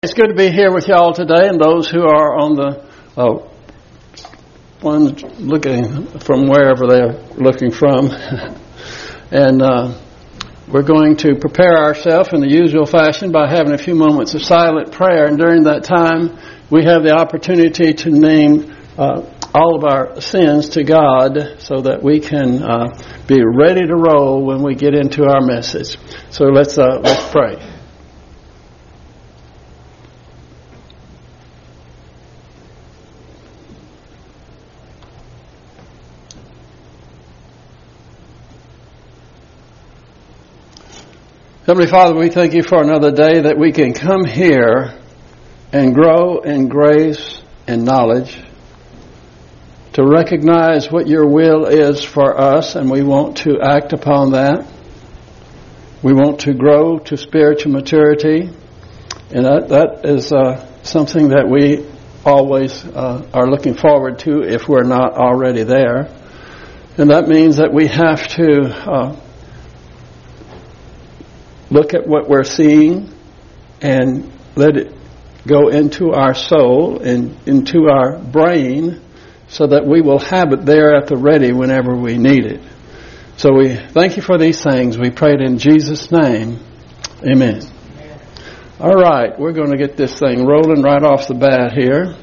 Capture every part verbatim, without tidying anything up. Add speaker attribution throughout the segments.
Speaker 1: It's good to be here with y'all today, and those who are on the uh, ones looking from wherever they're looking from. and uh, we're going to prepare ourselves in the usual fashion by having a few moments of silent prayer. And during that time, we have the opportunity to name uh, all of our sins to God so that we can uh, be ready to roll when we get into our message. So let's uh, let's pray. Heavenly Father, we thank you for another day that we can come here and grow in grace and knowledge, to recognize what your will is for us, and we want to act upon that. We want to grow to spiritual maturity, and that, that is uh, something that we always uh, are looking forward to if we're not already there. And that means that we have to uh, look at what we're seeing and let it go into our soul and into our brain so that we will have it there at the ready whenever we need it. So we thank you for these things. We pray it in Jesus' name. Amen. Amen. All right, we're going to get this thing rolling right off the bat here.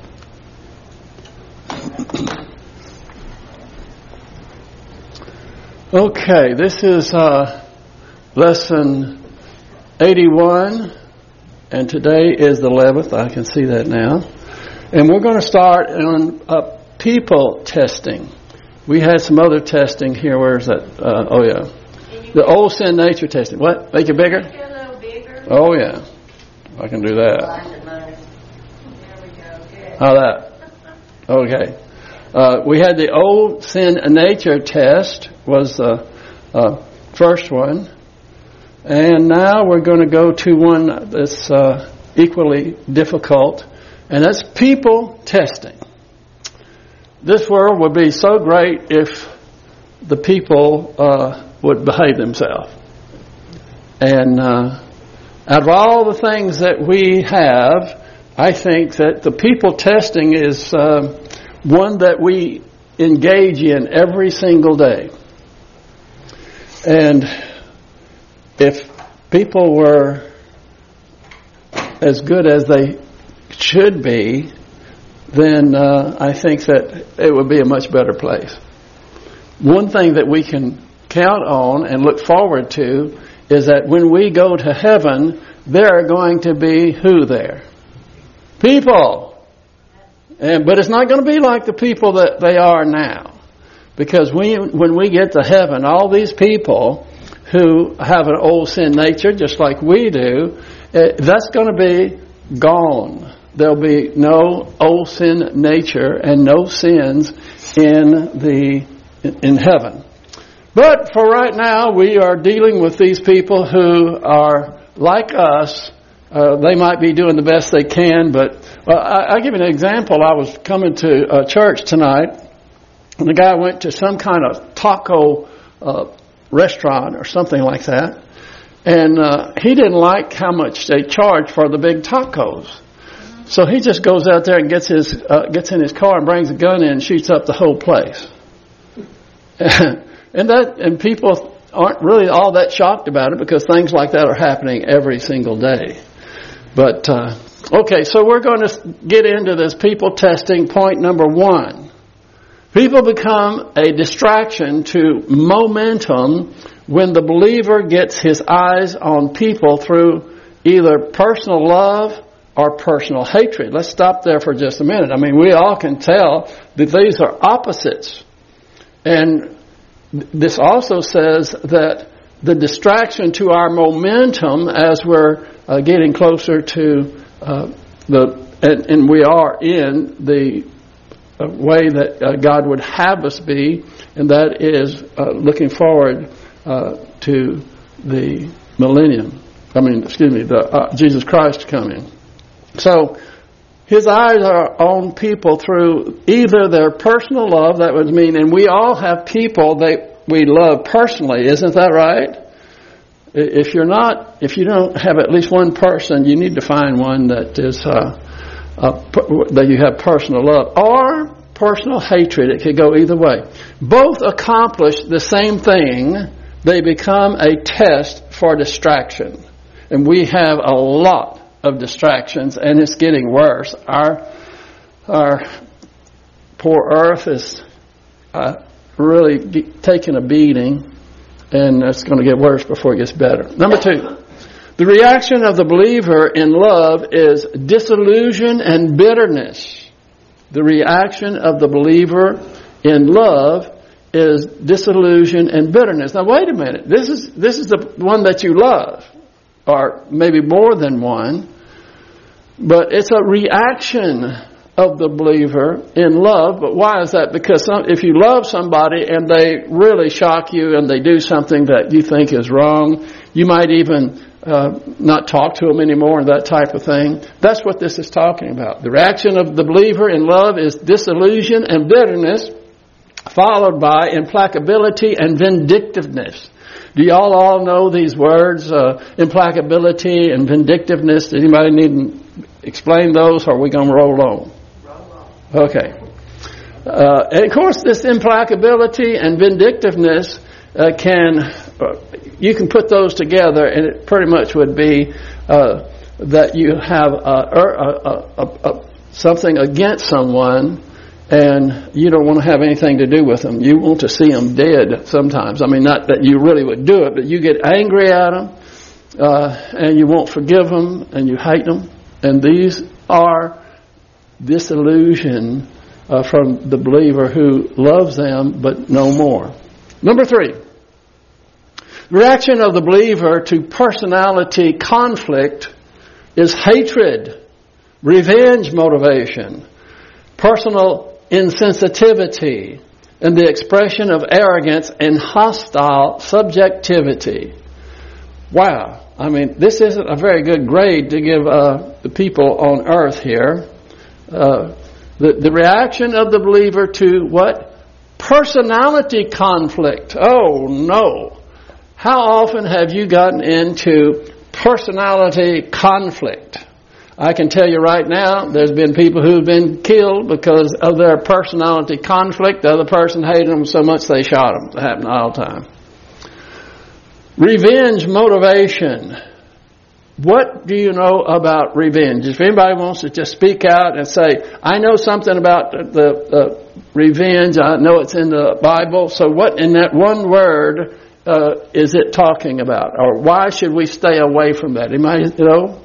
Speaker 1: Okay, this is uh, lesson eighty-one, and today is the eleventh. I can see that now. And we're going to start on uh, people testing. We had some other testing here. Where is that? Uh, oh, yeah. The old sin nature testing. What? Make it bigger?
Speaker 2: Make it a little bigger.
Speaker 1: Oh, yeah. I can do that.
Speaker 2: There we go. Good.
Speaker 1: How that? Okay. Uh, we had the old sin nature test was the uh, first one. And now we're going to go to one that's uh, equally difficult, and that's people testing. This world would be so great if the people uh, would behave themselves. And uh, out of all the things that we have, I think that the people testing is uh, one that we engage in every single day. And if people were as good as they should be, then uh, I think that it would be a much better place. One thing that we can count on and look forward to is that when we go to heaven, there are going to be who there? People. And, but it's not going to be like the people that they are now. Because we, when we get to heaven, all these people who have an old sin nature, just like we do, that's going to be gone. There'll be no old sin nature and no sins in the in heaven. But for right now, we are dealing with these people who are like us. Uh, they might be doing the best they can, but well, I, I'll give you an example. I was coming to a church tonight, and the guy went to some kind of taco uh restaurant or something like that, and uh, he didn't like how much they charge for the big tacos. So he just goes out there and gets his uh, gets in his car and brings a gun in and shoots up the whole place. and that and people aren't really all that shocked about it because things like that are happening every single day. But uh, okay, so we're going to get into this people testing. Point number one. People become a distraction to momentum when the believer gets his eyes on people through either personal love or personal hatred. Let's stop there for just a minute. I mean, we all can tell that these are opposites. And this also says that the distraction to our momentum as we're uh, getting closer to uh, the, and, and we are in the a way that uh, God would have us be, and that is uh, looking forward uh, to the millennium. I mean, excuse me, the uh, Jesus Christ coming. So his eyes are on people through either their personal love, that would mean, and we all have people that we love personally, isn't that right? if you're not, if you don't have at least one person, you need to find one that is uh, uh, that you have personal love or personal hatred. It could go either way. Both accomplish the same thing. They become a test for distraction, and we have a lot of distractions, and it's getting worse. Our our poor earth is uh, really ge- taking a beating. And it's going to get worse before it gets better. Number two, the reaction of the believer in love is disillusion and bitterness. The reaction of the believer in love is disillusion and bitterness. Now, wait a minute. This is this is the one that you love, or maybe more than one. But it's a reaction of the believer in love. But why is that? Because some, if you love somebody and they really shock you and they do something that you think is wrong, you might even uh, not talk to them anymore and that type of thing. That's what this is talking about. The reaction of the believer in love is disillusion and bitterness, followed by implacability and vindictiveness. Do y'all all know these words, uh, implacability and vindictiveness? Does anybody need to explain those, or are we going to roll on? Okay. Uh, and of course, this implacability and vindictiveness uh, can, uh, you can put those together, and it pretty much would be uh, that you have uh, a, a, a, a, something against someone, and you don't want to have anything to do with them. You want to see them dead sometimes. I mean, not that you really would do it, but you get angry at them, uh, and you won't forgive them, and you hate them. And these are disillusion uh, from the believer who loves them but no more. Number three, the reaction of the believer to personality conflict is hatred, revenge motivation, personal insensitivity, and the expression of arrogance and hostile subjectivity. Wow. I mean, this isn't a very good grade to give uh, the people on earth here. Uh, the, the reaction of the believer to what? Personality conflict. Oh, no. How often have you gotten into personality conflict? I can tell you right now, there's been people who've been killed because of their personality conflict. The other person hated them so much they shot them. It happened all the time. Revenge motivation. What do you know about revenge? If anybody wants to just speak out and say, I know something about the, the uh, revenge, I know it's in the Bible, so what in that one word uh, is it talking about? Or why should we stay away from that? Anybody know?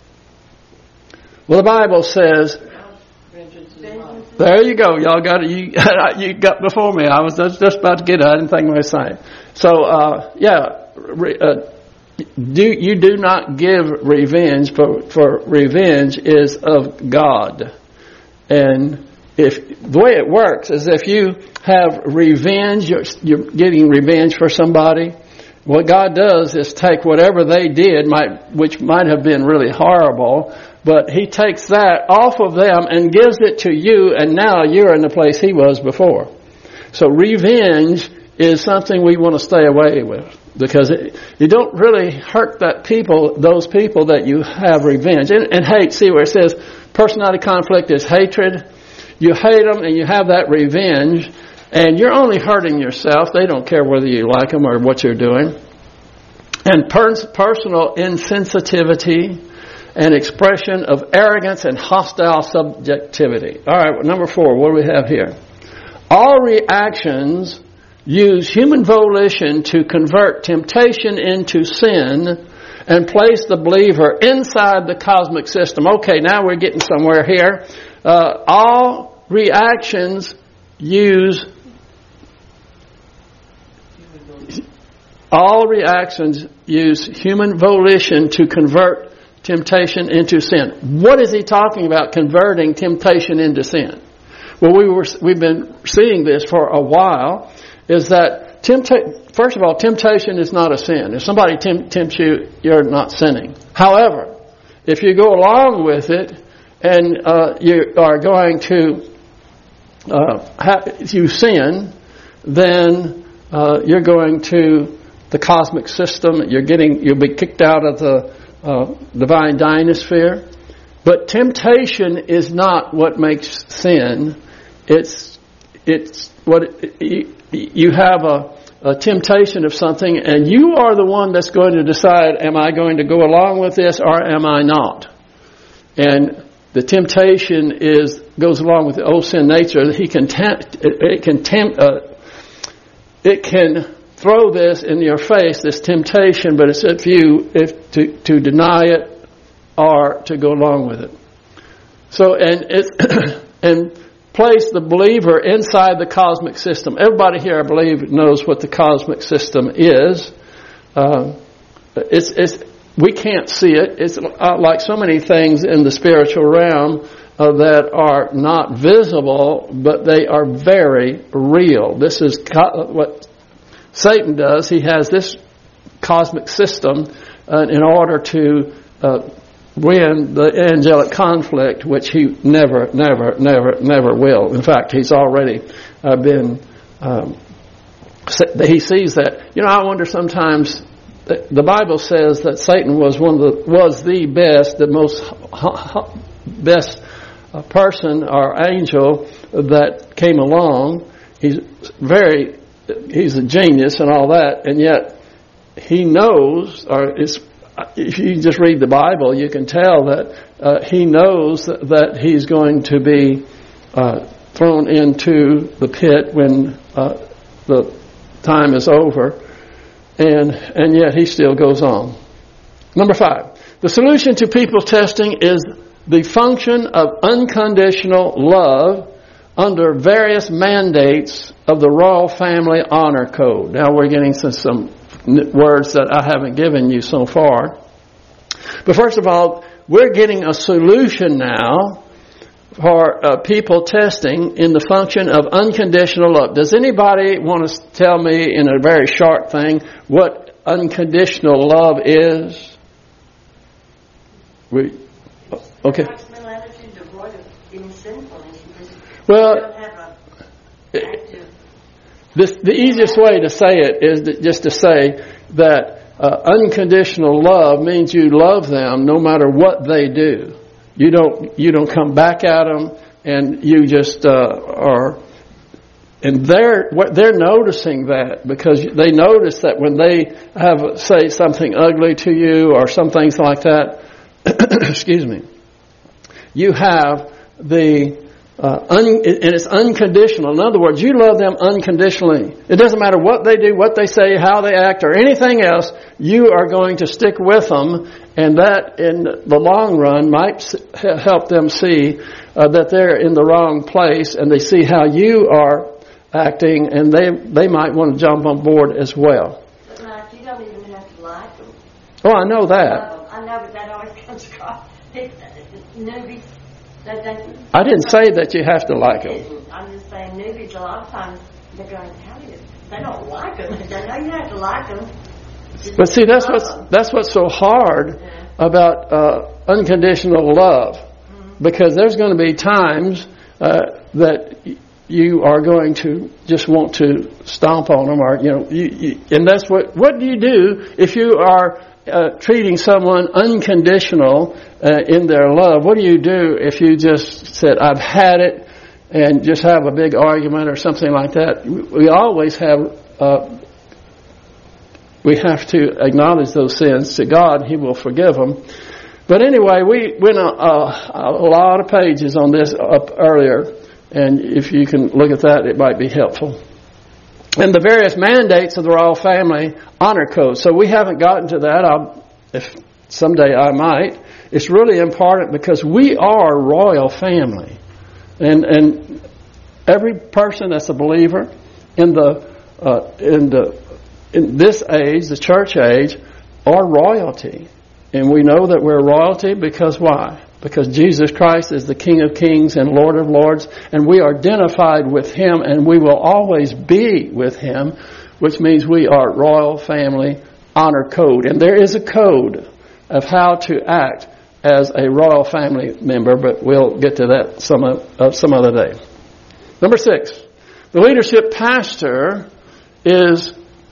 Speaker 1: Well, the Bible says, there you go, y'all got it, you, you got before me. I was just, just about to get it, I didn't think I was saying. So, uh, yeah, re, uh, Do, you do not give revenge, for, for revenge is of God. And if the way it works is if you have revenge, you're, you're getting revenge for somebody, what God does is take whatever they did, might, which might have been really horrible, but He takes that off of them and gives it to you, and now you're in the place He was before. So revenge is something we want to stay away with. Because it, you don't really hurt that people, those people that you have revenge. And, and hate, see where it says personality conflict is hatred. You hate them and you have that revenge, and you're only hurting yourself. They don't care whether you like them or what you're doing. And per- personal insensitivity and expression of arrogance and hostile subjectivity. All right, number four, what do we have here? All reactions use human volition to convert temptation into sin and place the believer inside the cosmic system. Okay, now we're getting somewhere here. Uh, all reactions use all reactions use human volition to convert temptation into sin. What is he talking about, converting temptation into sin? Well, we were we've been seeing this for a while. Is that tempta- first of all, temptation is not a sin. If somebody temp- tempts you, you're not sinning. However, if you go along with it and uh, you are going to uh, ha- if you sin, then uh, you're going to the cosmic system. You're getting, you'll be kicked out of the uh, divine dynasphere. But temptation is not what makes sin. It's it's what it, you, you have a, a temptation of something, and you are the one that's going to decide: am I going to go along with this, or am I not? And the temptation is goes along with the old sin nature. He can tempt. It, it can tempt. Uh, it can throw this in your face, this temptation, but it's up to you if to to deny it or to go along with it. So, and it and place the believer inside the cosmic system. Everybody here, I believe, knows what the cosmic system is. Uh, it's it's we can't see it. It's like so many things in the spiritual realm uh, that are not visible, but they are very real. This is co- what Satan does. He has this cosmic system uh, in order to uh, win the angelic conflict, which he never, never, never, never will. In fact, he's already uh, been. Um, he sees that. You know, I wonder sometimes. The Bible says that Satan was one of the was the best, the most best person or angel that came along. He's very, he's a genius and all that, and yet he knows, or it's, if you just read the Bible, you can tell that uh, he knows that, that he's going to be uh, thrown into the pit when uh, the time is over. And and yet he still goes on. Number five, the solution to people testing is the function of unconditional love under various mandates of the Royal Family Honor Code. Now we're getting some, some words that I haven't given you so far. But first of all, we're getting a solution now for uh, people testing in the function of unconditional love. Does anybody want to tell me in a very short thing what unconditional love is? We, okay. Well, it, this, the easiest way to say it is to, just to say that uh, unconditional love means you love them no matter what they do. You don't you don't come back at them, and you just uh, are, and they're they're noticing that because they notice that when they have say something ugly to you or some things like that. Excuse me. You have the uh, un, and it's unconditional. In other words, you love them unconditionally. It doesn't matter what they do, what they say, how they act, or anything else. You are going to stick with them. And that, in the long run, might help them see uh, that they're in the wrong place, and they see how you are acting, and they they might want to jump on board as well.
Speaker 2: But Mike, you don't even have to like them.
Speaker 1: Oh, I know that.
Speaker 2: Um, I know, but that always comes across. Newbies, they, they,
Speaker 1: I didn't say that you have to like them.
Speaker 2: I'm just saying, newbies, a lot of times, they're going, how do you, they don't like them. They know you have to like them.
Speaker 1: But see, that's what's that's what's so hard about uh, unconditional love, because there's going to be times uh, that you are going to just want to stomp on them, or you know, you, you, and that's what. What do you do if you are uh, treating someone unconditional uh, in their love? What do you do if you just said, "I've had it," and just have a big argument or something like that? We always have. Uh, We have to acknowledge those sins to God. He will forgive them. But anyway, we went a, a, a lot of pages on this up earlier, and if you can look at that, it might be helpful. And the various mandates of the Royal Family Honor Code. So we haven't gotten to that. I'll, if someday I might. It's really important because we are royal family, and and every person that's a believer in the uh, in the in this age, the church age, are royalty. And we know that we're royalty because why? Because Jesus Christ is the King of Kings and Lord of Lords, and we are identified with Him, and we will always be with Him, which means we are royal family honor code. And there is a code of how to act as a royal family member, but we'll get to that some uh, some other day. Number six, the leadership pastor is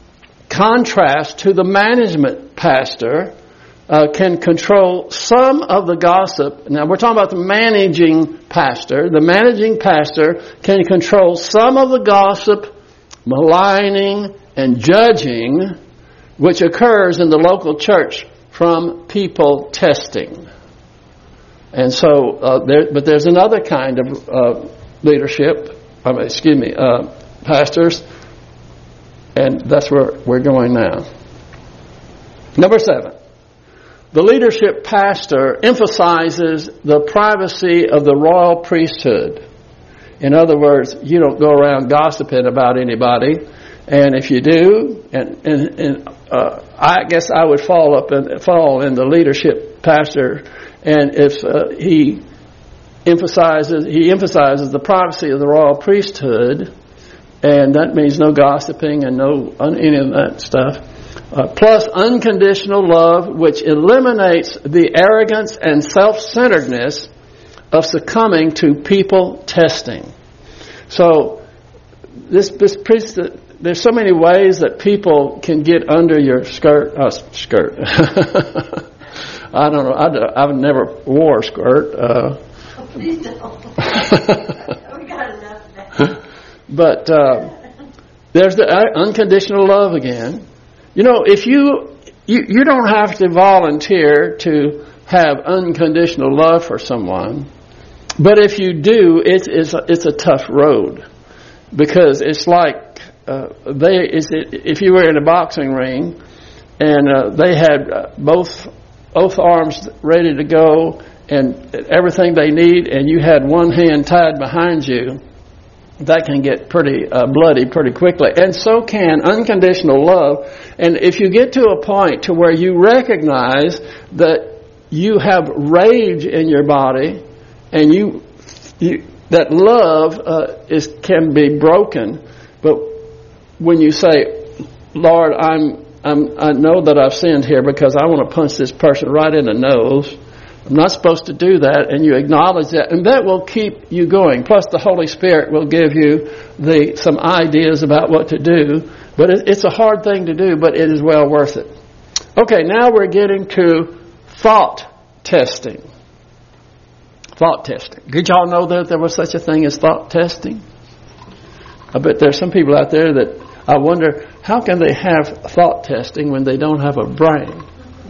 Speaker 1: contrast to the management pastor, uh, can control some of the gossip. Now we're talking about the managing pastor. The managing pastor can control some of the gossip, maligning, and judging which occurs in the local church from people testing. And so, uh, there, but there's another kind of uh, leadership, I mean, excuse me, uh, pastors, and that's where we're going now. Number seven, the leadership pastor emphasizes the privacy of the royal priesthood. In other words, you don't go around gossiping about anybody, and if you do, and, and, and uh, I guess I would fall up and fall in the leadership pastor. And if uh, he emphasizes he emphasizes the privacy of the royal priesthood, and that means no gossiping and no any of that stuff, uh, plus unconditional love, which eliminates the arrogance and self-centeredness of succumbing to people testing. So this this priesthood, there's so many ways that people can get under your skirt. Uh, skirt. I don't know. I, I've never wore a skirt. Uh,
Speaker 2: oh, please don't. We got enough now.
Speaker 1: But uh, there's the unconditional love again. You know, if you, you you don't have to volunteer to have unconditional love for someone, but if you do, it's it's a, it's a tough road, because it's like uh, they is if you were in a boxing ring and uh, they had uh, both. both arms ready to go and everything they need, and you had one hand tied behind you, that can get pretty uh, bloody pretty quickly. And so can unconditional love. And if you get to a point to where you recognize that you have rage in your body, and you, you that love uh, is can be broken, but when you say, Lord, I'm I'm, I know that I've sinned here because I want to punch this person right in the nose. I'm not supposed to do that, and you acknowledge that, and that will keep you going. Plus, the Holy Spirit will give you the some ideas about what to do. But it, it's a hard thing to do, but it is well worth it. Okay, now we're getting to thought testing. Thought testing. Did y'all know that there was such a thing as thought testing? I bet there's some people out there that I wonder, how can they have thought testing when they don't have a brain?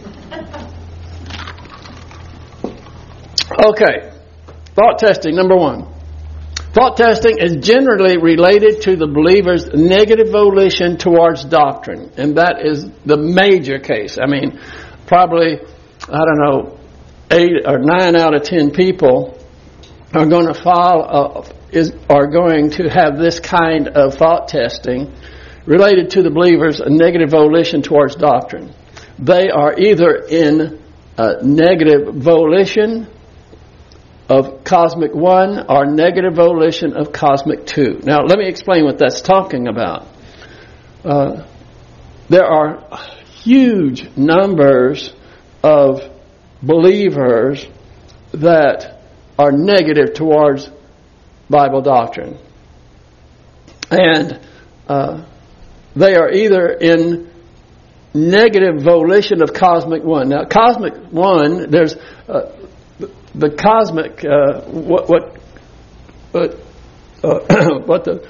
Speaker 1: Okay, thought testing, number one. Thought testing is generally related to the believer's negative volition towards doctrine, and that is the major case. I mean, probably, I don't know, eight or nine out of ten people are going to fall, uh, is are going to have this kind of thought testing related to the believer's negative volition towards doctrine. They are either in uh, negative volition of cosmic one or negative volition of cosmic two. Now, let me explain what that's talking about. Uh, there are huge numbers of believers that are negative towards Bible doctrine. And uh, they are either in negative volition of cosmic one. Now, cosmic one, there's uh, the, the cosmic, uh, what what what, uh, what the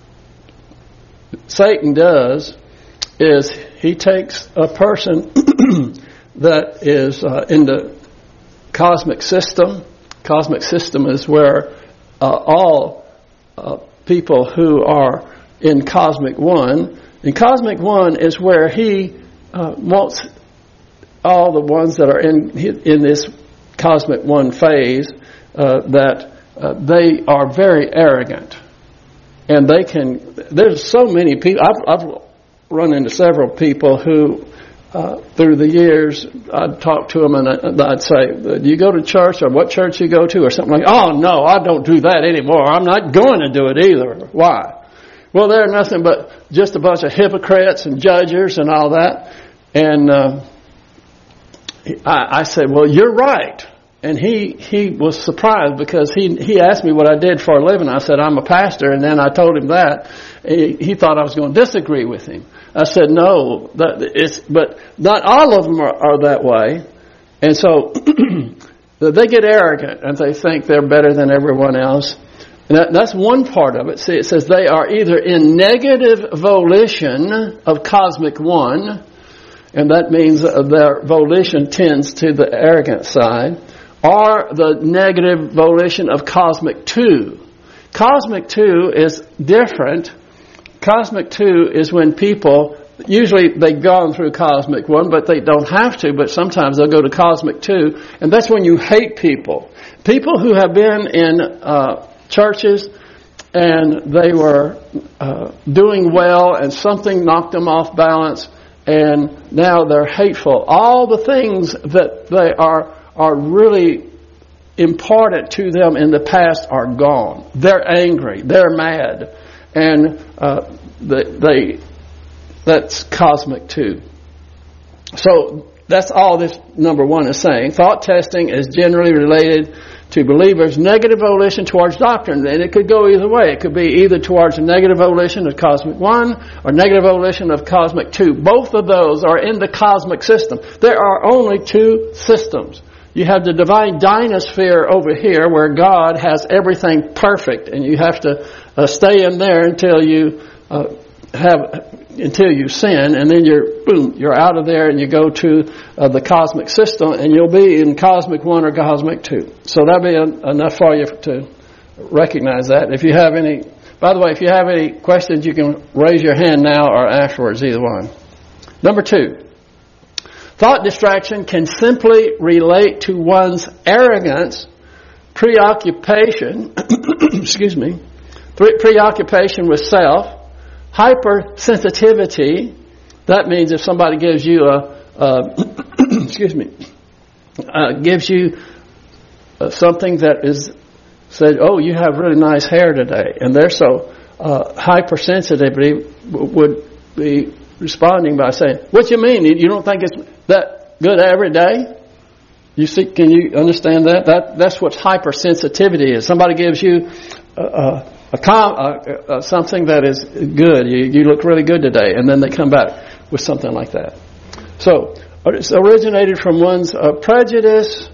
Speaker 1: Satan does is he takes a person that is uh, in the cosmic system. Cosmic system is where uh, all uh, people who are in cosmic one. And cosmic one is where he uh, wants all the ones that are in in this cosmic one phase uh, that uh, they are very arrogant, and they can. There's so many people. I've, I've run into several people who, uh, through the years, I'd talk to them and I'd say, "Do you go to church, or what church you go to, or something like?" "Oh no, I don't do that anymore. I'm not going to do it either." "Why?" "Well, they're nothing but just a bunch of hypocrites and judgers and all that." And uh, I, I said, "Well, you're right." And he, he was surprised because he he asked me what I did for a living. I said, "I'm a pastor." And then I told him that. He, he thought I was going to disagree with him. I said, no, that it's, but not all of them are, are that way. And so they get arrogant and they think they're better than everyone else. And that, that's one part of it. See, it says they are either in negative volition of cosmic one, and that means their volition tends to the arrogant side, or the negative volition of cosmic two. Cosmic two is different. Cosmic two is when people, usually they've gone through cosmic one, but they don't have to, but sometimes they'll go to cosmic two, and that's when you hate people. People who have been in uh, churches and they were uh, doing well and something knocked them off balance, and now they're hateful. All the things that they are are really important to them in the past are gone. They're angry. They're mad. And uh, they, they that's cosmic too. So that's all this number one is saying. Thought testing is generally related to believers' negative volition towards doctrine. And it could go either way. It could be either towards a negative volition of cosmic one or negative volition of cosmic two. Both of those are in the cosmic system. There are only two systems. You have the divine dynasphere over here where God has everything perfect, and you have to uh, stay in there until you uh, have until you sin, and then you're boom, you're out of there, and you go to uh, the cosmic system, and you'll be in cosmic one or cosmic two. So that'll be en- enough for you to recognize that. If you have any, by the way, if you have any questions, you can raise your hand now or afterwards, either one. Number two. Thought distraction can simply relate to one's arrogance, preoccupation, excuse me, pre- preoccupation with self, hypersensitivity. That means if somebody gives you a, a excuse me, uh, gives you uh, something that is said, oh, you have really nice hair today, and they're so uh, hypersensitivity would be responding by saying, what you mean? You don't think it's that good every day? You see, can you understand that? That that's what hypersensitivity is. Somebody gives you a, a, a, com, a, a something that is good. You, you look really good today, and then they come back with something like that. So it's originated from one's uh, prejudice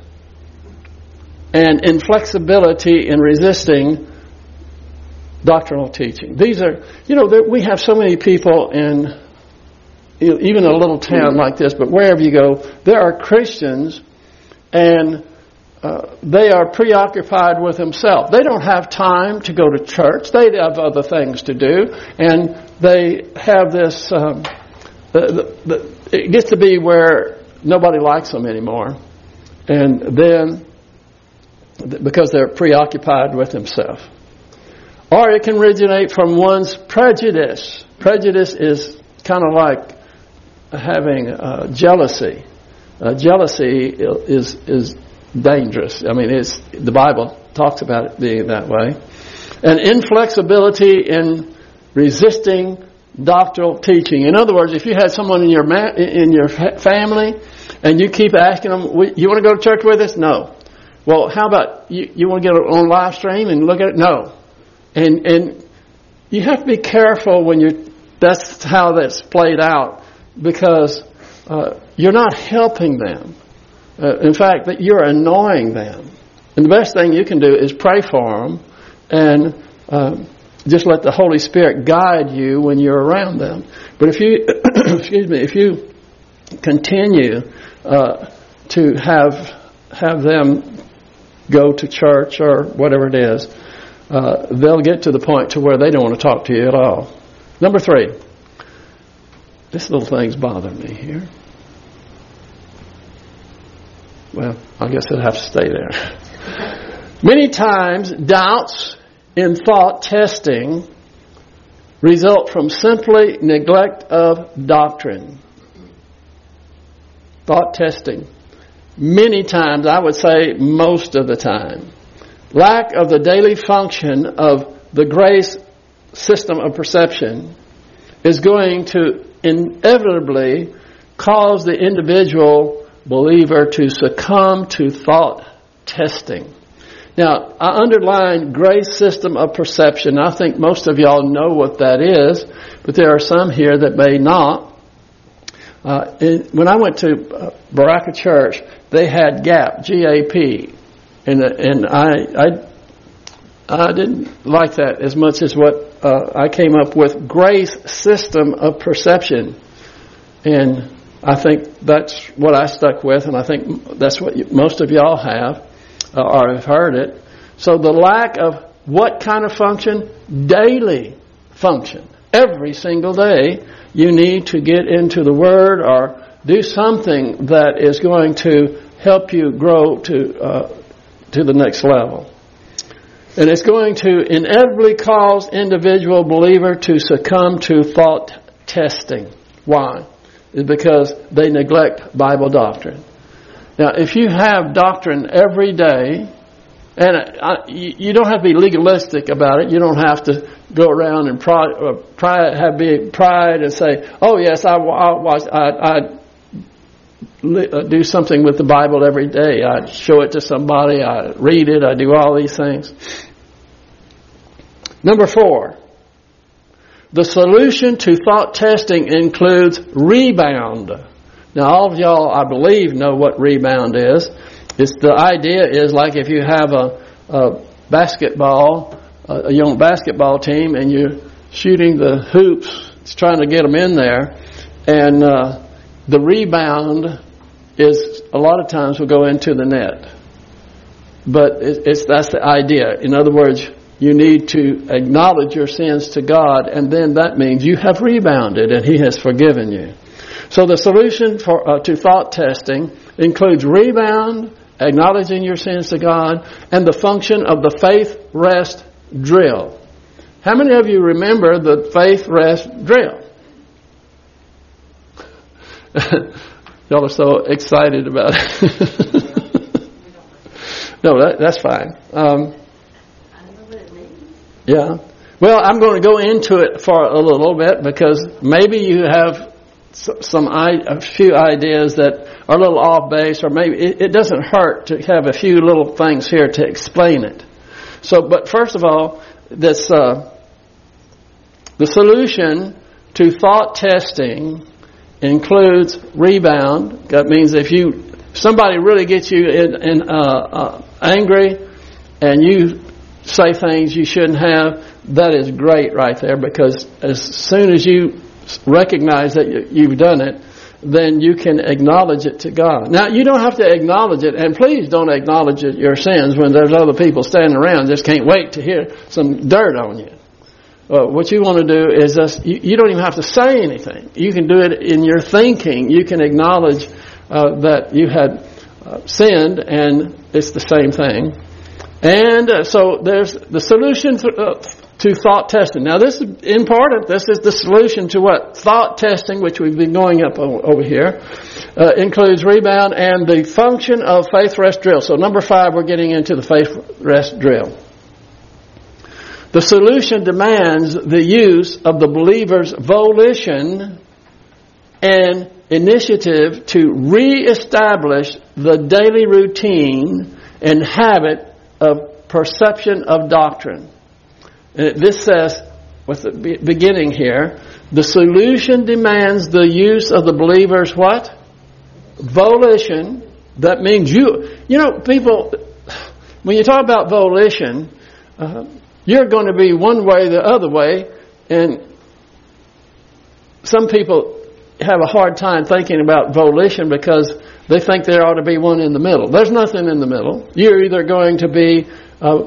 Speaker 1: and inflexibility in resisting doctrinal teaching. These are, you know, there, we have so many people in even a little town like this, but wherever you go, there are Christians, and uh, they are preoccupied with themselves. They don't have time to go to church. They have other things to do, and they have this. Um, the, the, the, it gets to be where nobody likes them anymore, and then because they're preoccupied with themselves. Or it can originate from one's prejudice. Prejudice is kind of like having uh, jealousy. Uh, jealousy is is dangerous. I mean, it's the Bible talks about it being that way. And inflexibility in resisting doctrinal teaching. In other words, if you had someone in your ma- in your fa- family, and you keep asking them, "You want to go to church with us?" No. Well, how about you? You want to get on live stream and look at it? No. And and you have to be careful when you're. That's how that's played out. Because uh, you're not helping them. Uh, in fact, that you're annoying them. And the best thing you can do is pray for them and uh, just let the Holy Spirit guide you when you're around them. But if you, excuse me, if you continue uh, to have have them go to church or whatever it is, uh, they'll get to the point to where they don't want to talk to you at all. Number three. This little thing's bothering me here. Well, I guess it'll have to stay there. Many times, doubts in thought testing result from simply neglect of doctrine. Thought testing. Many times, I would say most of the time. Lack of the daily function of the grace system of perception is going to inevitably cause the individual believer to succumb to thought testing. Now, I underline grace system of perception. I think most of y'all know what that is, but there are some here that may not. Uh, in, when I went to uh, Baraka Church, they had GAP, G A P, and and I I I didn't like that as much as what uh, I came up with, grace system of perception, and I think that's what I stuck with, and I think that's what you, most of y'all have. Uh, or have heard it. So the lack of what kind of function? Daily function. Every single day you need to get into the Word or do something that is going to help you grow to uh, to the next level. And it's going to inevitably cause individual believer to succumb to thought testing. Why? It's because they neglect Bible doctrine. Now, if you have doctrine every day, and I, you don't have to be legalistic about it. You don't have to go around and pride, uh, pride, have big pride and say, "Oh yes, I, I watch, I, I do something with the Bible every day. I show it to somebody. I read it. I do all these things." Number four, the solution to thought testing includes rebound. Now, all of y'all, I believe, know what rebound is. It's the idea is like if you have a, a basketball, a young basketball team, and you're shooting the hoops, it's trying to get them in there, and uh, the rebound is a lot of times will go into the net. But it, it's that's the idea. In other words, you need to acknowledge your sins to God, and then that means you have rebounded, and He has forgiven you. So the solution for, uh, to thought testing includes rebound, acknowledging your sins to God, and the function of the faith rest drill. How many of you remember the faith rest drill? Y'all are so excited about it. No, that, that's fine. Um, yeah. Well, I'm going to go into it for a little bit because maybe you have some a few ideas that are a little off base, or maybe it, it doesn't hurt to have a few little things here to explain it. So, but first of all, this uh, the solution to thought testing includes rebound. That means if you somebody really gets you in, in uh, uh, angry, and you say things you shouldn't have, that is great right there, because as soon as you recognize that you've done it, then you can acknowledge it to God. Now, you don't have to acknowledge it, and please don't acknowledge it, your sins when there's other people standing around just can't wait to hear some dirt on you. Uh, what you want to do is just, you, you don't even have to say anything. You can do it in your thinking. You can acknowledge uh, that you had uh, sinned, and it's the same thing. And uh, so there's the solution to, uh, to thought testing. Now, this is important. This is the solution to what? Thought testing, which we've been going up over here, uh, includes rebound and the function of faith rest drill. So number five, we're getting into the faith rest drill. The solution demands the use of the believer's volition and initiative to reestablish the daily routine and habit of perception of doctrine. And this says, with the beginning here, the solution demands the use of the believer's what? Volition. That means you, you know, people, when you talk about volition, uh, you're going to be one way, the other way, and some people have a hard time thinking about volition because they think there ought to be one in the middle. There's nothing in the middle. You're either going to be uh,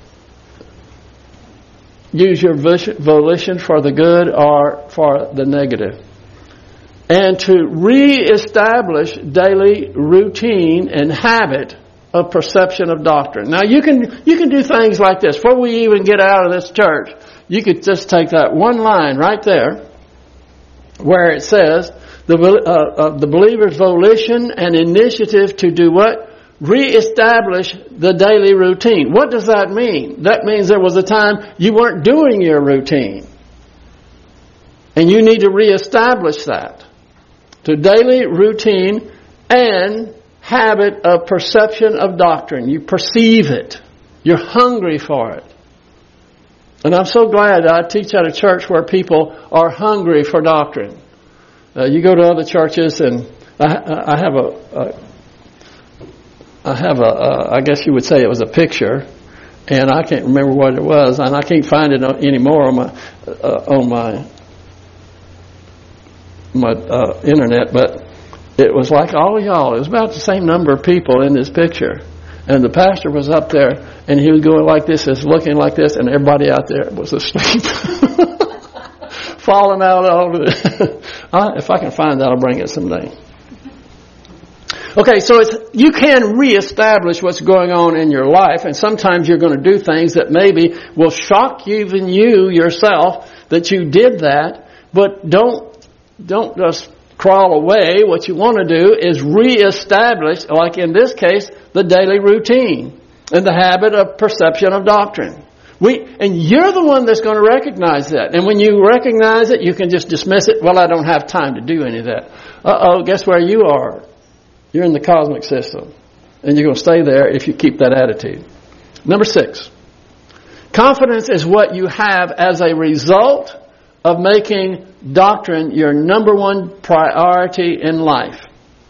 Speaker 1: use your volition for the good or for the negative. And to reestablish daily routine and habit of perception of doctrine. Now you can you can do things like this. Before we even get out of this church, you could just take that one line right there where it says the uh, uh, the believer's volition and initiative to do what? Reestablish the daily routine. What does that mean? That means there was a time you weren't doing your routine. And you need to reestablish that. To daily routine and habit of perception of doctrine. You perceive it. You're hungry for it. And I'm so glad I teach at a church where people are hungry for doctrine. Uh, you go to other churches, and I, I have a, a I have a, a, I guess you would say it was a picture, and I can't remember what it was, and I can't find it anymore on my uh, on my my uh, internet. But it was like all of y'all. It was about the same number of people in this picture. And the pastor was up there, and he was going like this, is looking like this, and everybody out there was asleep, falling out all of it. If I can find that, I'll bring it someday. Okay, so it's, you can reestablish what's going on in your life, and sometimes you're going to do things that maybe will shock even you yourself that you did that, but don't don't just crawl away. What you want to do is reestablish, like in this case, the daily routine and the habit of perception of doctrine. We and you're the one that's going to recognize that. And when you recognize it, you can just dismiss it. Well, I don't have time to do any of that. Uh-oh, guess where you are? You're in the cosmic system. And you're going to stay there if you keep that attitude. Number six. Confidence is what you have as a result of making doctrine your number one priority in life.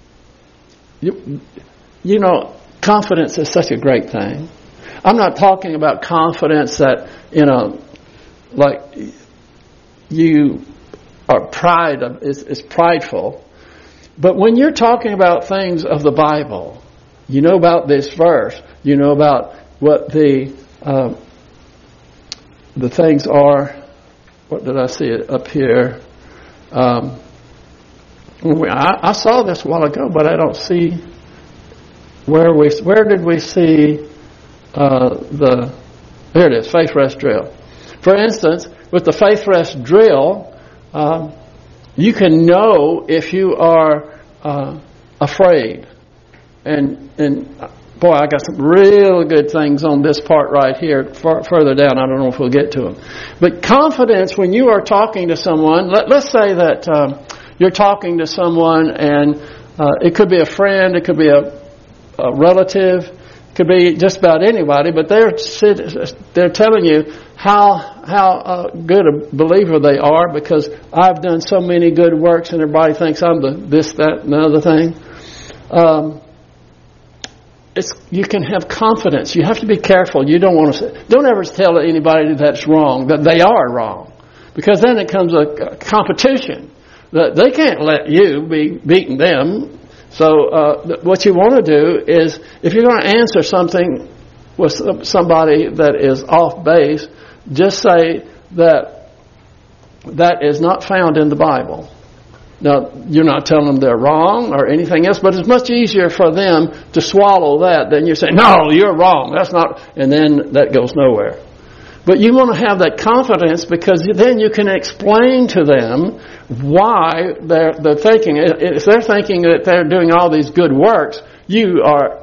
Speaker 1: You, you know, confidence is such a great thing. I'm not talking about confidence that, you know, like you are pride of, is, is prideful. But when you're talking about things of the Bible, you know about this verse, you know about what the uh, the things are. What did I see up here? Um, I, I saw this a while ago, but I don't see where we. Where did we see uh, the? There it is, faith rest drill. For instance, with the faith rest drill, um, you can know if you are uh, afraid. And and boy, I got some real good things on this part right here. Far, further down, I don't know if we'll get to them. But confidence, when you are talking to someone, let, let's say that um, you're talking to someone, and uh, it could be a friend, it could be a, a relative, it could be just about anybody, but they're they're telling you how how uh, good a believer they are because I've done so many good works, and everybody thinks I'm the this, that, and the other thing. Um, It's, you can have confidence. You have to be careful. You don't want to say, don't ever tell anybody that's wrong, that they are wrong. Because then it comes a, a competition. That they can't let you be beating them. So uh, what you want to do is, if you're going to answer something with somebody that is off base, just say that that is not found in the Bible. Now, you're not telling them they're wrong or anything else, but it's much easier for them to swallow that than you say, no, you're wrong. That's not, and then that goes nowhere. But you want to have that confidence because then you can explain to them why they're, they're thinking. If they're thinking that they're doing all these good works, you are,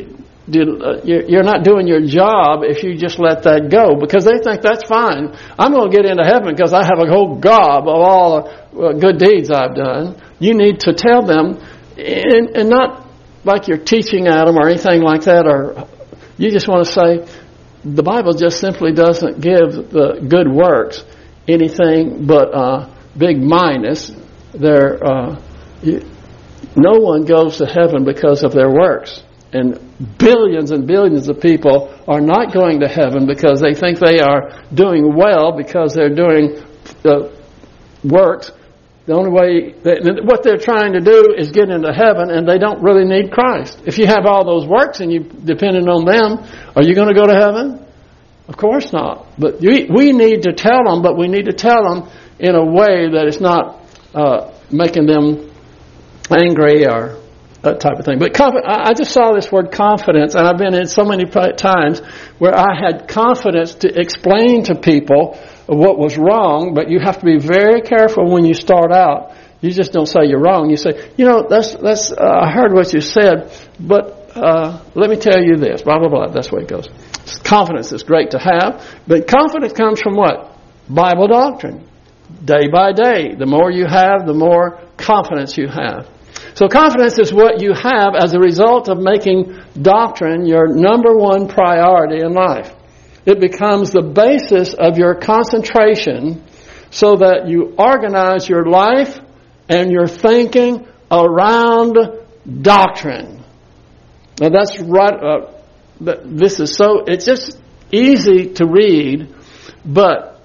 Speaker 1: you're not doing your job if you just let that go because they think that's fine. I'm going to get into heaven because I have a whole gob of all the good deeds I've done. You need to tell them, and, and not like you're teaching at them or anything like that, or you just want to say, the Bible just simply doesn't give the good works anything but a big minus. They're, uh, you, no one goes to heaven because of their works. And billions and billions of people are not going to heaven because they think they are doing well because they're doing uh, works. The only way, they, what they're trying to do is get into heaven, and they don't really need Christ. If you have all those works and you depending on them, are you going to go to heaven? Of course not. But we, we need to tell them, but we need to tell them in a way that it's not uh, making them angry or that type of thing. But conf- I just saw this word confidence, and I've been in so many times where I had confidence to explain to people what was wrong, but you have to be very careful when you start out. You just don't say you're wrong. You say, you know, that's that's. Uh, I heard what you said, but uh, let me tell you this. Blah blah blah. That's the way it goes. Confidence is great to have, but confidence comes from what? Bible doctrine. Day by day, the more you have, the more confidence you have. So confidence is what you have as a result of making doctrine your number one priority in life. It becomes the basis of your concentration so that you organize your life and your thinking around doctrine. Now that's right. Uh, this is so, it's just easy to read, but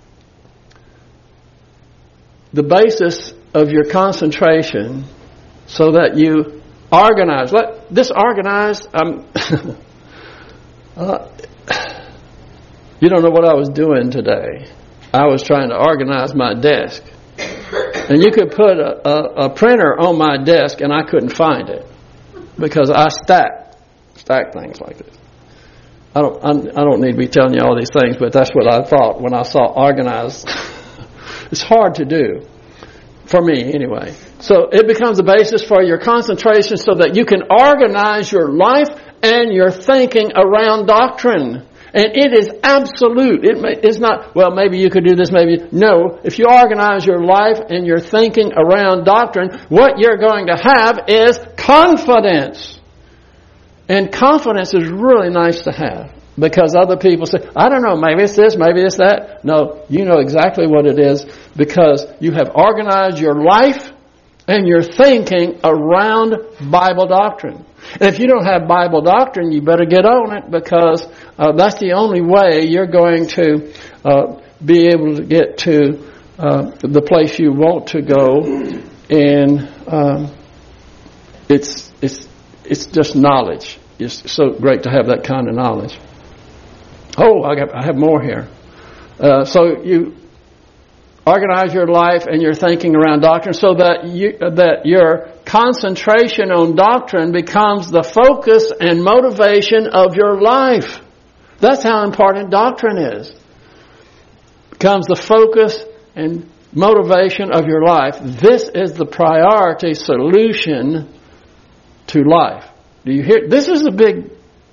Speaker 1: the basis of your concentration so that you organize. Let this organize. Um, uh, you don't know what I was doing today. I was trying to organize my desk. And you could put a, a, a printer on my desk and I couldn't find it because I stack, stack things like this. I don't, I don't need to be telling you all these things, but that's what I thought when I saw organized. It's hard to do. For me, anyway. So it becomes the basis for your concentration so that you can organize your life and your thinking around doctrine. And it is absolute. It may, it's not, well, maybe you could do this, maybe. No. If you organize your life and your thinking around doctrine, what you're going to have is confidence. And confidence is really nice to have. Because other people say, I don't know, maybe it's this, maybe it's that. No, you know exactly what it is because you have organized your life and your thinking around Bible doctrine. And if you don't have Bible doctrine, you better get on it because uh, that's the only way you're going to uh, be able to get to uh, the place you want to go. And um, it's it's it's just knowledge. It's so great to have that kind of knowledge. Oh, I, got, I have more here. Uh, so you organize your life and your thinking around doctrine so that you, that your concentration on doctrine becomes the focus and motivation of your life. That's how important doctrine is. Becomes the focus and motivation of your life. This is the priority solution to life. Do you hear? This is a big,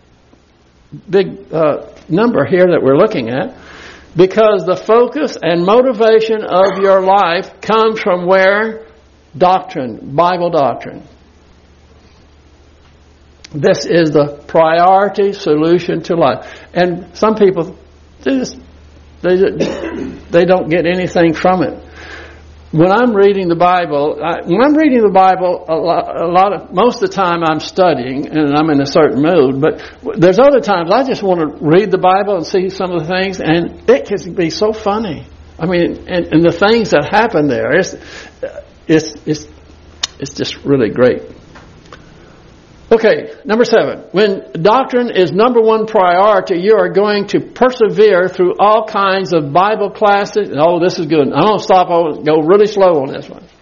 Speaker 1: big uh, number here that we're looking at. Because the focus and motivation of your life comes from where? Doctrine, Bible doctrine. This is the priority solution to life. And some people, they just, they, they don't get anything from it. When I'm reading the Bible, I, when I'm reading the Bible, a lot, a lot of, most of the time I'm studying and I'm in a certain mood, but there's other times I just want to read the Bible and see some of the things, and it can be so funny. I mean, and, and the things that happen there, it's, it's, it's, it's just really great. Okay, number seven. When doctrine is number one priority, you are going to persevere through all kinds of Bible classes. Oh, this is good. I'm going to stop. I'll go really slow on this one.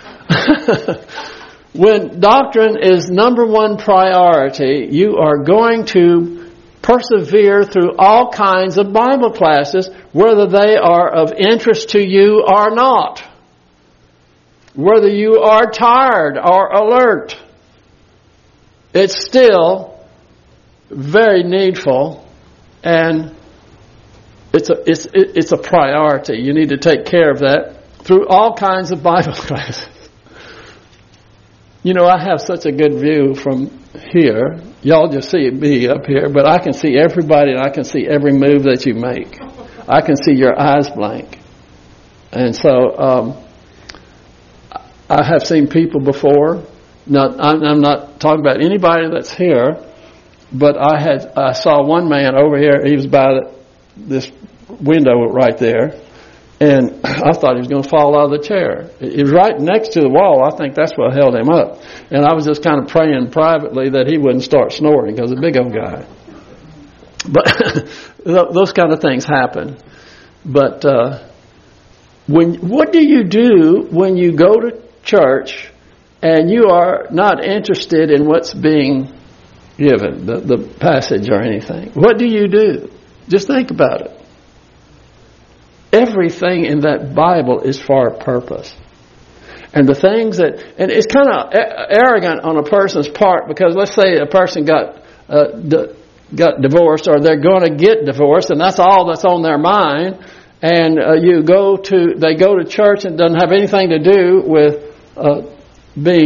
Speaker 1: When doctrine is number one priority, you are going to persevere through all kinds of Bible classes, whether they are of interest to you or not. Whether you are tired or alert. It's still very needful, and it's a it's it's a priority. You need to take care of that through all kinds of Bible classes. You know, I have such a good view from here. Y'all just see me up here, but I can see everybody, and I can see every move that you make. I can see your eyes blank, and so um, I have seen people before. Now, I'm not talking about anybody that's here, but I had I saw one man over here. He was by this window right there, and I thought he was going to fall out of the chair. He was right next to the wall. I think that's what held him up. And I was just kind of praying privately that he wouldn't start snoring because he's a big old guy. But those kind of things happen. But uh, when what do you do when you go to church and you are not interested in what's being given, the, the passage or anything? What do you do? Just think about it. Everything in that Bible is for a purpose. And the things that, and it's kind of arrogant on a person's part, because let's say a person got uh, d- got divorced, or they're going to get divorced, and that's all that's on their mind. And uh, you go to, they go to church, and it doesn't have anything to do with uh, being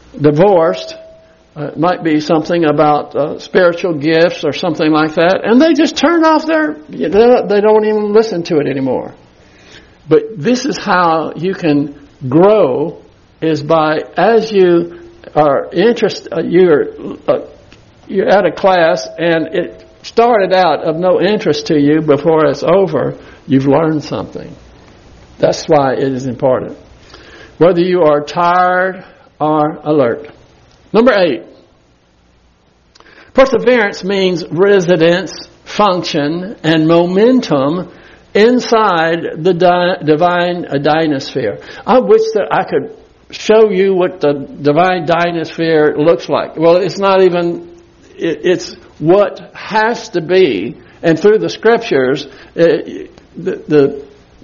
Speaker 1: divorced. Uh, it might be something about uh, spiritual gifts or something like that. And they just turn off their, they don't even listen to it anymore. But this is how you can grow, is by, as you are interested, uh, you're, uh, you're at a class and it started out of no interest to you. Before it's over, you've learned something. That's why it is important. Whether you are tired or alert. Number eight. Perseverance means residence, function, and momentum inside the di- divine dynasphere. I wish that I could show you what the divine dynasphere looks like. Well, it's not even, it, it's what has to be. And through the scriptures, it, the, the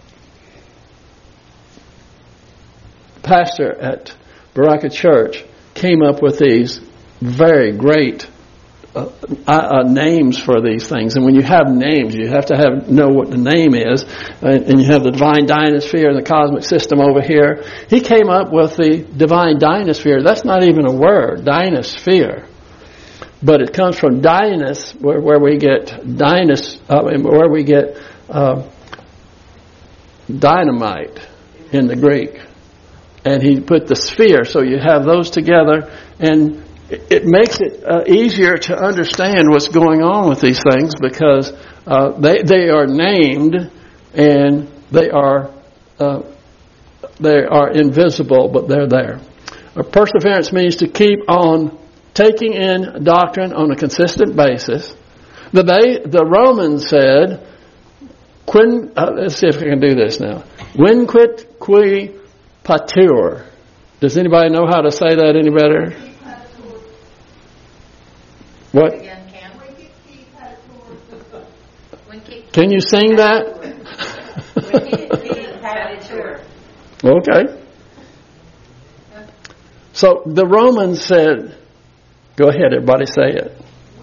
Speaker 1: pastor at Baraka Church came up with these very great uh, uh, names for these things. And when you have names, you have to have know what the name is. And, and you have the divine dynasphere and the cosmic system over here. He came up with the divine dynasphere. That's not even a word, dynasphere. But it comes from Dynus, where, where we get Dynus, uh, where we get uh, dynamite in the Greek. And he put the sphere, so you have those together, and it makes it uh, easier to understand what's going on with these things, because uh, they they are named and they are uh, they are invisible, but they're there. Uh, perseverance means to keep on taking in doctrine on a consistent basis. The ba- the Romans said, "Quin." Uh, let's see if I can do this now. "Vinquit qui patur." Does anybody know how to say that any better? What? Can you sing that? Okay. So the Romans said, go ahead, everybody say it.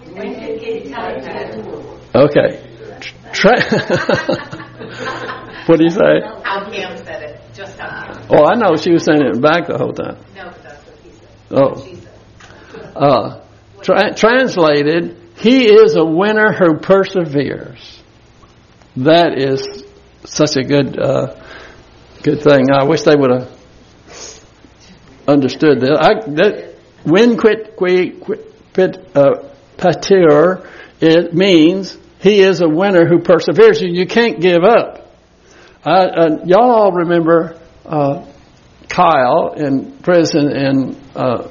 Speaker 1: Okay. Tra- what do you say?
Speaker 3: How Cam said it. Just how Cam.
Speaker 1: Oh, I know she was saying it back the whole time.
Speaker 3: No, that's what he said.
Speaker 1: Oh.
Speaker 3: She said.
Speaker 1: Uh, tra- translated, he is a winner who perseveres. That is such a good, uh, good thing. I wish they would have understood that. I, that when quit, quit, quit uh, patir, it means he is a winner who perseveres. You can't give up. Uh, uh, y'all all remember uh, Kyle in prison in uh,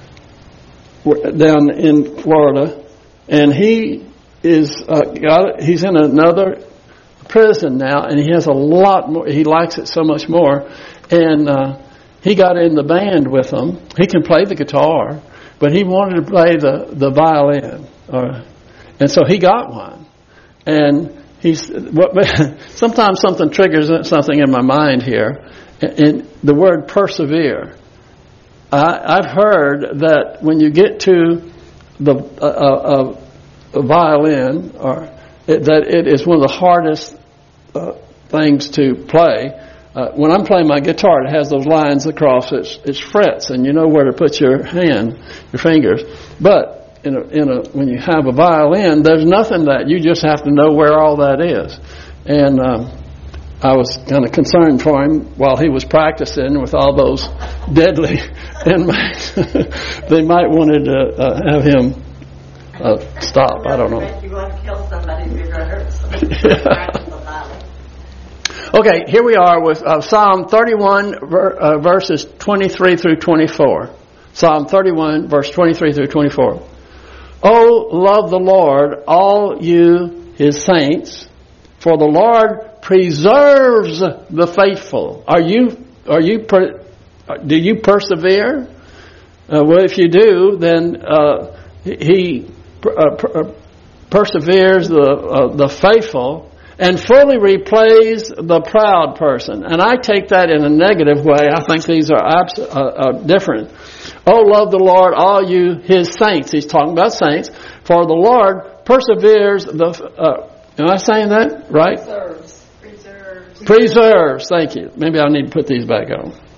Speaker 1: down in Florida, and he is uh, got he's in another prison now, and he has a lot more. He likes it so much more, and uh, he got in the band with them. He can play the guitar, but he wanted to play the the violin, or, and so he got one, and. He's what, sometimes something triggers something in my mind here, and the word persevere. I, I've heard that when you get to the uh, uh, uh, violin, or it, that it is one of the hardest uh, things to play. Uh, when I'm playing my guitar, it has those lines across its, its frets, and you know where to put your hand, your fingers, but. In a, in a, when you have a violin, there's nothing that you just have to know where all that is. And um, I was kind of concerned for him while he was practicing with all those deadly inmates. They might wanted to uh, have him uh, stop. I don't know.
Speaker 2: You want to kill somebody if you're going to hurt somebody.
Speaker 1: Okay, here we are with uh, Psalm thirty-one, ver, uh, verses twenty-three through twenty-four. Psalm thirty-one, verse twenty-three through twenty-four. Oh, love the Lord, all you his saints, for the Lord preserves the faithful. Are you, are you, per, do you persevere? Uh, well, if you do, then uh, he uh, per, perseveres the uh, the faithful and fully replays the proud person. And I take that in a negative way. I think these are abs- uh, uh, different. Oh, love the Lord, all you his saints. He's talking about saints. For the Lord perseveres the... Uh, am I saying that right?
Speaker 2: Preserves. Preserves.
Speaker 1: Preserves. Thank you. Maybe I need to put these back on.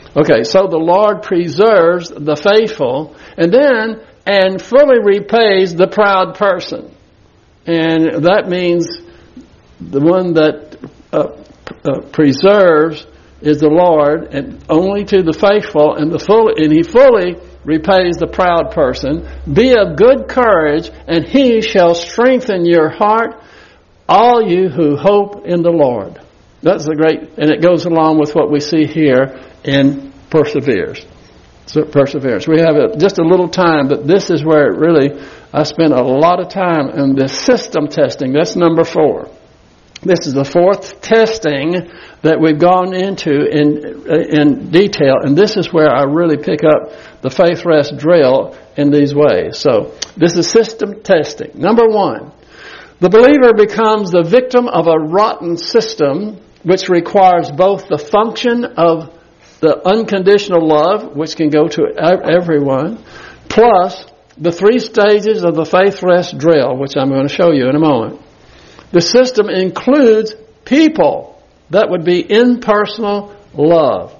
Speaker 1: Okay, so the Lord preserves the faithful, and then, and fully repays the proud person. And that means the one that uh, uh, preserves is the Lord, and only to the faithful, and the full, and He fully repays the proud person. Be of good courage, and He shall strengthen your heart, all you who hope in the Lord. That's a great, and it goes along with what we see here in perseveres. So perseverance. We have a, just a little time, but this is where it really, I spent a lot of time in this system testing. That's number four. This is the fourth testing that we've gone into in in detail, and this is where I really pick up the faith rest drill in these ways. So this is system testing. Number one, the believer becomes the victim of a rotten system which requires both the function of the unconditional love, which can go to everyone, plus the three stages of the faith rest drill, which I'm going to show you in a moment. The system includes people. That would be impersonal love.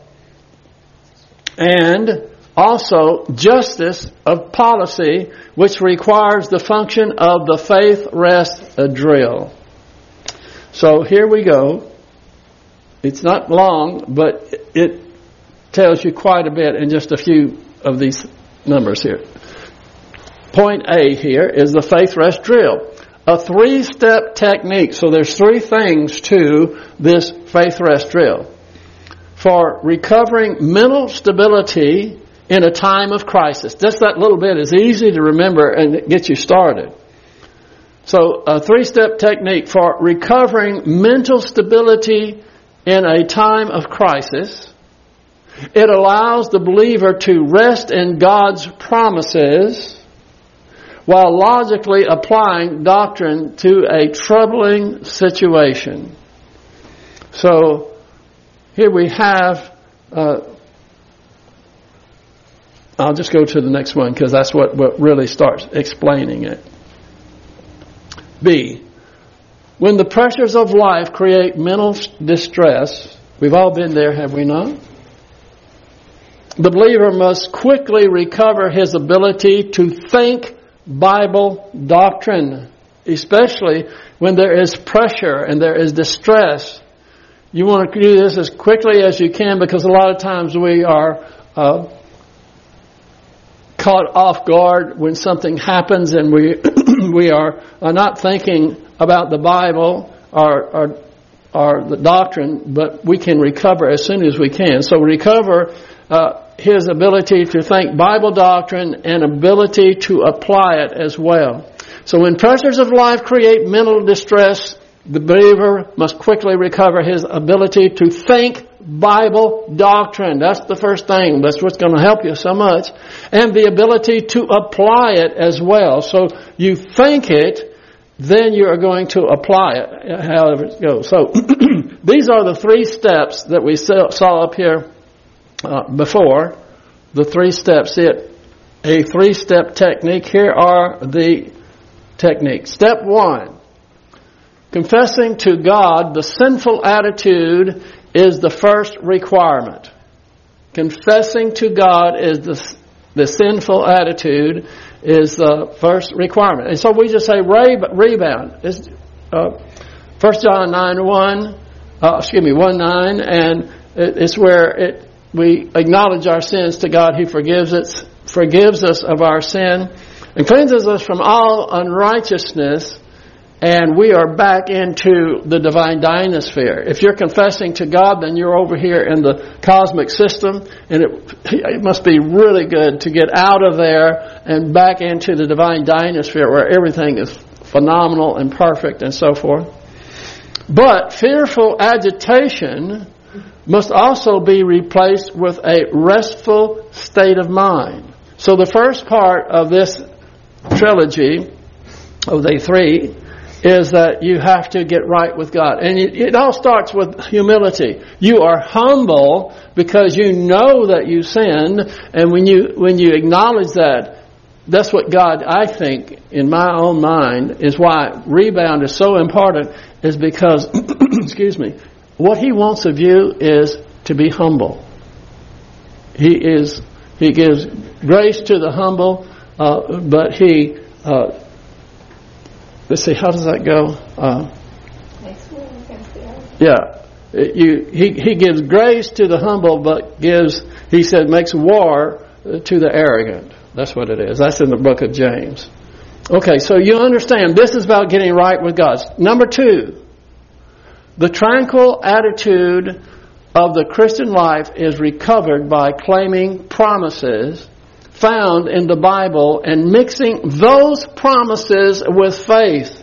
Speaker 1: And also justice of policy, which requires the function of the faith rest drill. So here we go. It's not long, but it tells you quite a bit in just a few of these numbers here. Point A here is the faith rest drill. A three-step technique. So there's three things to this faith rest drill. For recovering mental stability in a time of crisis. Just that little bit is easy to remember and it gets you started. So a three-step technique for recovering mental stability in a time of crisis. It allows the believer to rest in God's promises while logically applying doctrine to a troubling situation. So here we have, uh, I'll just go to the next one because that's what, what really starts explaining it. B, when the pressures of life create mental distress, we've all been there, have we not? The believer must quickly recover his ability to think Bible doctrine, especially when there is pressure and there is distress. You want to do this as quickly as you can because a lot of times we are uh, caught off guard when something happens and we we are, are not thinking about the Bible or, or, or the doctrine, but we can recover as soon as we can. So recover uh, his ability to think Bible doctrine and ability to apply it as well. So when pressures of life create mental distress, the believer must quickly recover his ability to think Bible doctrine. That's the first thing. That's what's going to help you so much. And the ability to apply it as well. So you think it, then you are going to apply it, however it goes. So these are the three steps that we saw up here uh, before. The three steps. It a three-step technique. Here are the techniques. Step one. Confessing to God the sinful attitude is the first requirement. Confessing to God is the, the sinful attitude is the first requirement. And so we just say rebound. It's uh, First John nine one, uh, excuse me, one nine, and it, it's where it we acknowledge our sins to God. He forgives us, forgives us of our sin and cleanses us from all unrighteousness. And we are back into the divine dynasphere. If you're confessing to God, then you're over here in the cosmic system. And it, it must be really good to get out of there and back into the divine dynasphere where everything is phenomenal and perfect and so forth. But fearful agitation must also be replaced with a restful state of mind. So the first part of this trilogy of the three is that you have to get right with God. And it, it all starts with humility. You are humble because you know that you sinned, and when you when you acknowledge that, that's what God, I think, in my own mind, is why rebound is so important, is because, excuse me, what He wants of you is to be humble. he is he gives grace to the humble, uh, but he uh, let's see, how does that go? Uh, yeah, you he he gives grace to the humble, but gives he said makes war to the arrogant. That's what it is. That's in the book of James. Okay, so you understand this is about getting right with God. Number two, the tranquil attitude of the Christian life is recovered by claiming promises found in the Bible and mixing those promises with faith.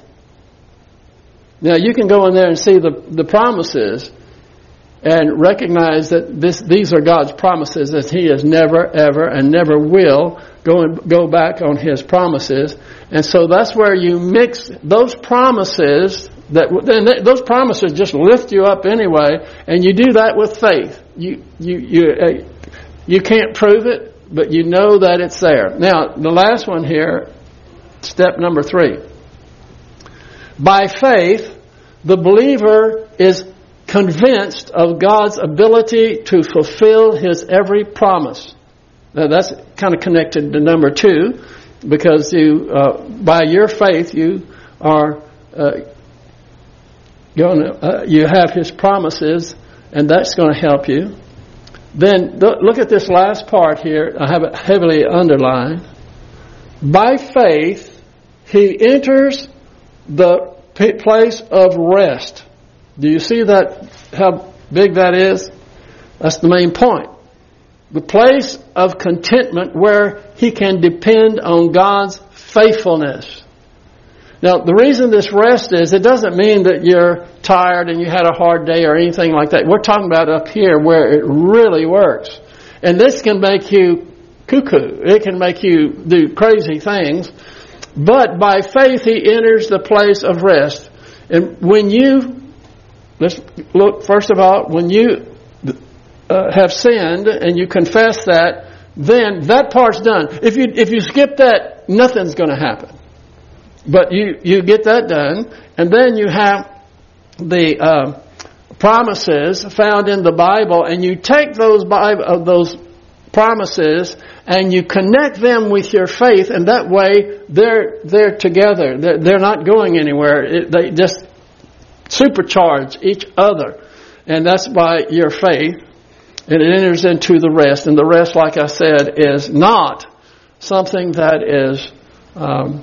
Speaker 1: Now you can go in there and see the, the promises and recognize that this, these are God's promises, that He has never, ever, and never will go and go back on His promises. And so that's where you mix those promises, that then those promises just lift you up anyway, and you do that with faith. You you you uh, you can't prove it, but you know that it's there. Now the last one here, step number three. By faith, the believer is convinced of God's ability to fulfill His every promise. Now that's kind of connected to number two, because you, uh, by your faith, you are uh, going to, uh, you have His promises, and that's going to help you. Then th- look at this last part here. I have it heavily underlined. By faith, he enters the p- place of rest. Do you see that, how big that is? That's the main point. The place of contentment where he can depend on God's faithfulness. Now, the reason this rest is, it doesn't mean that you're tired and you had a hard day or anything like that. We're talking about up here where it really works. And this can make you cuckoo. It can make you do crazy things. But by faith, he enters the place of rest. And when you, let's look, first of all, when you uh, have sinned and you confess that, then that part's done. If you if you skip that, nothing's going to happen. But you, you get that done, and then you have the uh, promises found in the Bible, and you take those Bible, uh, those promises and you connect them with your faith, and that way they're they're together. They're, they're not going anywhere. It, they just supercharge each other, and that's by your faith, and it enters into the rest. And the rest, like I said, is not something that is. Um,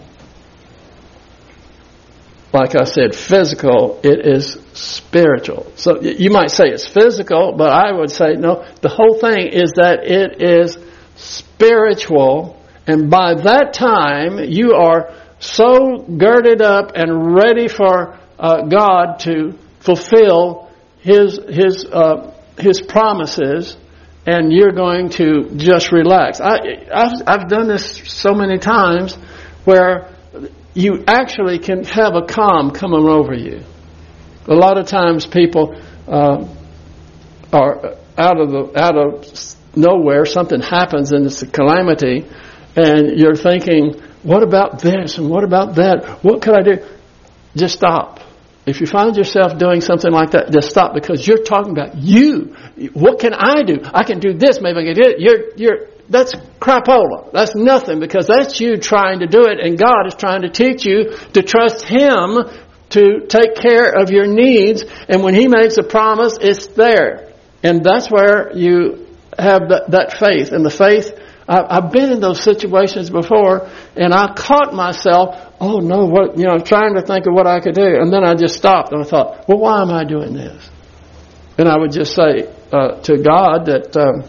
Speaker 1: Like I said, physical, it is spiritual. So you might say it's physical, but I would say no, the whole thing is that it is spiritual. And by that time, you are so girded up and ready for uh, God to fulfill His His uh, His promises, and you're going to just relax. I, I've, I've done this so many times where you actually can have a calm coming over you. A lot of times people uh, are out of the out of nowhere. Something happens and it's a calamity, and you're thinking, "What about this? And what about that? What could I do?" Just stop. If you find yourself doing something like that, just stop, because you're talking about you. What can I do? I can do this. Maybe I can do it. You're you're. That's crapola. That's nothing, because that's you trying to do it, and God is trying to teach you to trust Him to take care of your needs, and when He makes a promise, it's there. And that's where you have that, that faith. And the faith, I, I've been in those situations before, and I caught myself, oh no, what, you know, trying to think of what I could do, and then I just stopped, and I thought, well, why am I doing this? And I would just say uh, to God that um,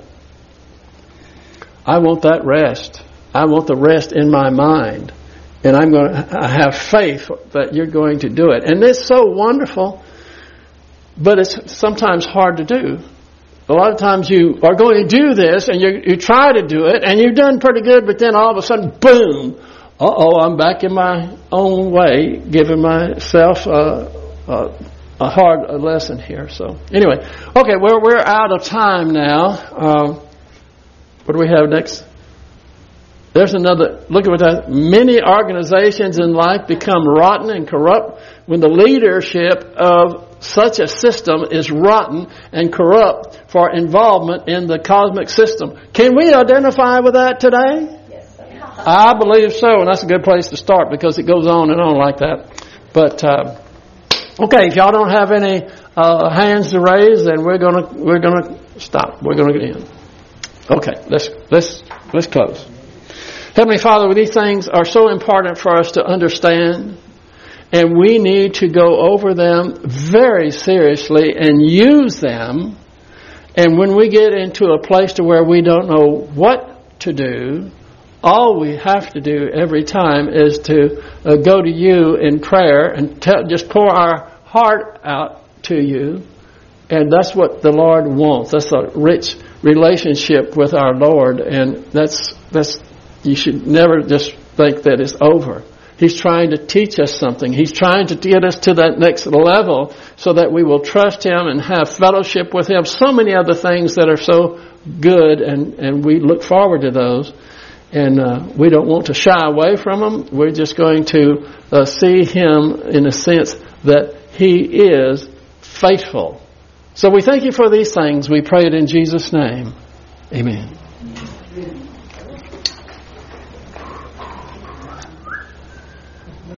Speaker 1: I want that rest. I want the rest in my mind. And I'm going to I have faith that you're going to do it. And it's so wonderful, but it's sometimes hard to do. A lot of times you are going to do this, and you, you try to do it, and you've done pretty good, but then all of a sudden, boom, uh-oh, I'm back in my own way, giving myself a, a, a hard lesson here. So anyway, okay, well, we're out of time now. Um, What do we have next? There's another, look at what that, many organizations in life become rotten and corrupt when the leadership of such a system is rotten and corrupt for involvement in the cosmic system. Can we identify with that today?
Speaker 3: Yes.
Speaker 1: I believe so, and that's a good place to start because it goes on and on like that. But, uh, okay, if y'all don't have any uh, hands to raise, then we're gonna, we're gonna stop. We're gonna end. Okay, let's, let's, let's close. Heavenly Father, these things are so important for us to understand, and we need to go over them very seriously and use them. And when we get into a place to where we don't know what to do, all we have to do every time is to uh, go to you in prayer and tell, just pour our heart out to you. And that's what the Lord wants. That's a rich relationship with our Lord, and that's that's. You should never just think that it's over. He's trying to teach us something. He's trying to get us to that next level so that we will trust Him and have fellowship with Him. So many other things that are so good, and, and we look forward to those. And uh, we don't want to shy away from them. We're just going to uh, see Him in a sense that He is faithful. So we thank you for these things. We pray it in Jesus' name. Amen.